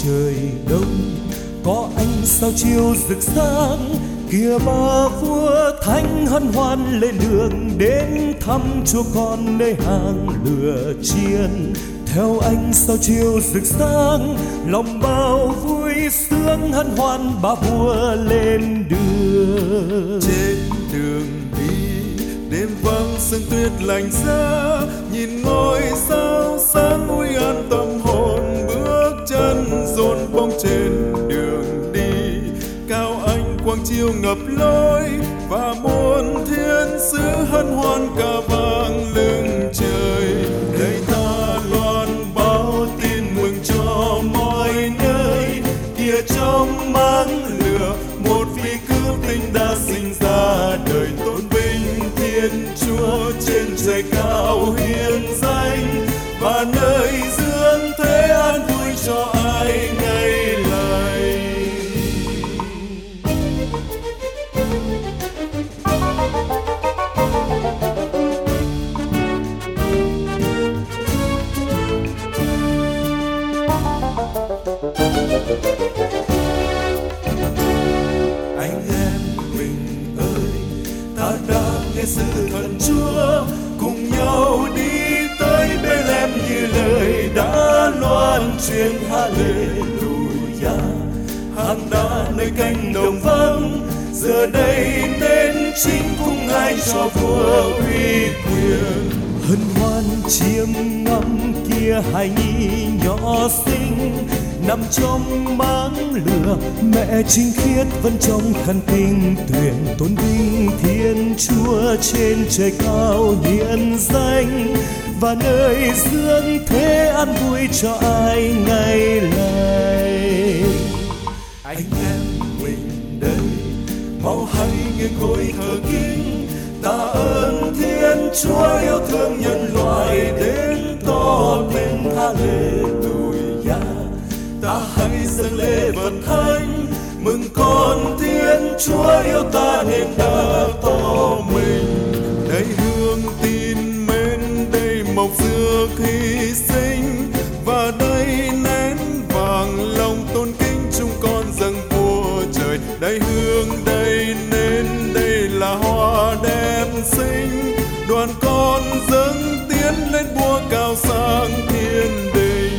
trời đông có ánh sao chiều rực sáng, kìa ba vua thánh hân hoan lên đường đến thăm chúa con nơi hang lửa chiên. Theo ánh sao chiều rực sáng, lòng bao vui sướng hân hoan, ba vua lên đường. Trên đường đi đêm vắng sương tuyết lạnh giá, nhìn ngôi sao sáng vui an tâm hồn, bước chân dồn bóng trên đường đi. Cao ánh quang chiếu ngập lối và muôn thiên sứ hân hoan ca vang lưng trời. Đây ta loan báo tin mừng cho mọi nơi, kìa trong máng lửa một vị cứu tinh đã sinh ra đời. Tôn vinh Thiên Chúa trên trời cao hiền danh, và nơi dương thế an vui cho ai ngày lành. Anh em mình ơi, ta đã nghe sự thần Chúa, cùng nhau đi tới Bethlehem như lời đã loan truyền Hallelujah. Hang đá nơi cánh đồng vắng giờ đây nên chính cung ai cho vua uy quyền. Hân hoan chiêm ngắm kia hài nhi nhỏ xinh nằm trong máng lửa, mẹ trinh khiết vẫn trong khăn tinh tuyền. Tôn vinh Thiên Chúa trên trời cao hiền danh, và nơi dương thế an vui cho ai ngày lành. Anh em mình đây mau hãy nghe côi thờ kính, tạ ơn Thiên Chúa yêu thương nhân loại đến to tên Hallelujah. Ta hãy dâng lễ vật thánh mừng con Thiên Chúa yêu ta nên đã to mình. Đây hương tin mến, đây mộc dược hy sinh, và đây nén vàng lòng tôn kính chúng con dâng vua trời. Đây hương, đây nến, đây là hoa đẹp xinh, đoàn con dâng tiến lên vua cao sang thiên đình.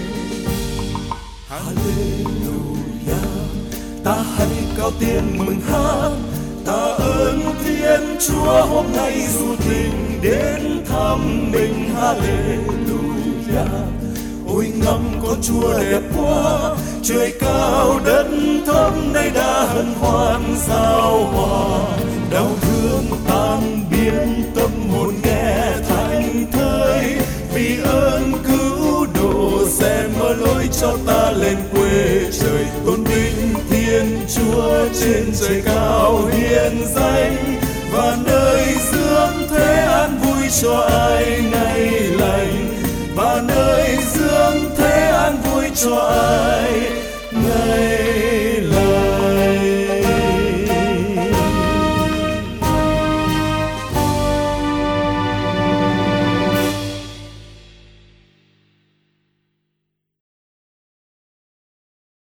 Hallelujah, ta hãy cao tiếng mừng hát, tạ ơn Thiên Chúa hôm nay du tình đến thăm mình. Hallelujah, ôi ngắm con Chúa đẹp quá, trời cao đất thấp nay đã hân hoan giao hòa. Đau thương tan biến tâm hồn nghe thanh thơi, vì ơn cứu độ sẽ mở lối cho ta lên quê trời. Tôn vinh Thiên Chúa trên trời cao hiền danh, và nơi dương thế an vui cho ai